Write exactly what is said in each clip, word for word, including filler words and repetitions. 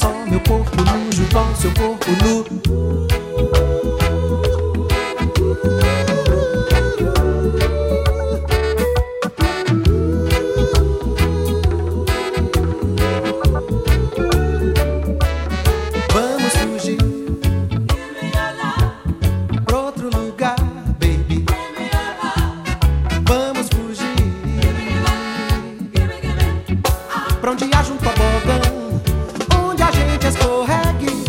só meu corpo nu junto ao seu corpo nu. Vamos fugir pra outro lugar, baby. Vamos fugir pra onde haja um tobogã, onde a gente escorregue.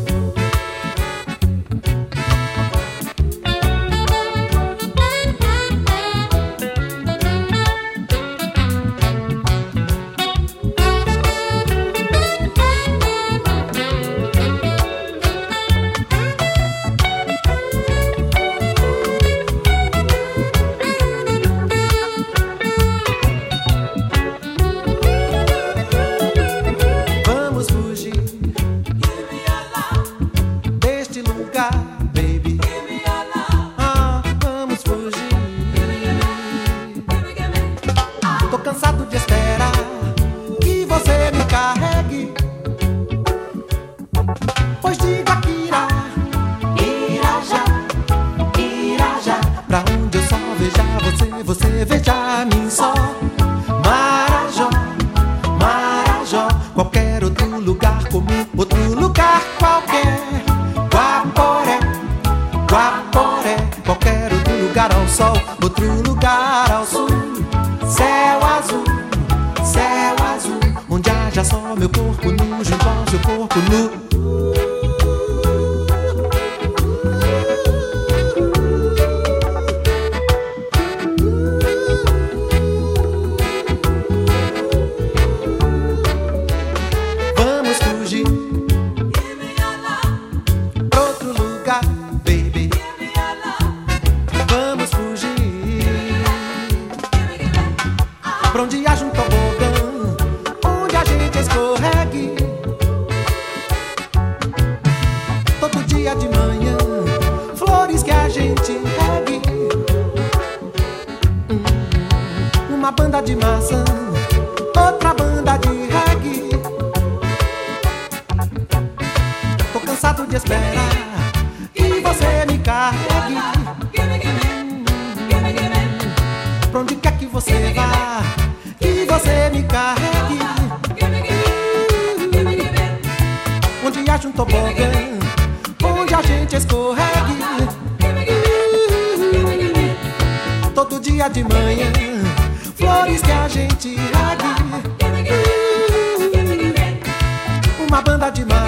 Vamos fugir deste lugar, baby. Ah, vamos fugir. Tô cansado de esperar que você me carregue. Pois diga que irá, irá já, irá já. Pra onde eu só veja você, você veja mim só. Marajó, Marajó, qualquer outro lugar comum, outro lugar qualquer. Guaporé, Guaporé, qualquer outro lugar ao sol, outro lugar ao sul. Céu azul, céu azul, onde haja só meu corpo nu junto ao seu corpo nu. Vamos fugir pra outro lugar, baby. Vamos fugir pra onde haja um tobogã, onde a gente escorregue. Todo dia de manhã, flores que a gente regue. Hum, Uma banda de maçã, outra banda de reggae. Tô cansado de esperar que você me carregue. Pra onde quer que você vá, que você me carregue. Onde haja um tobogã, onde a gente escorregue. Todo dia de manhã, flores que a gente regue. Uma banda de mar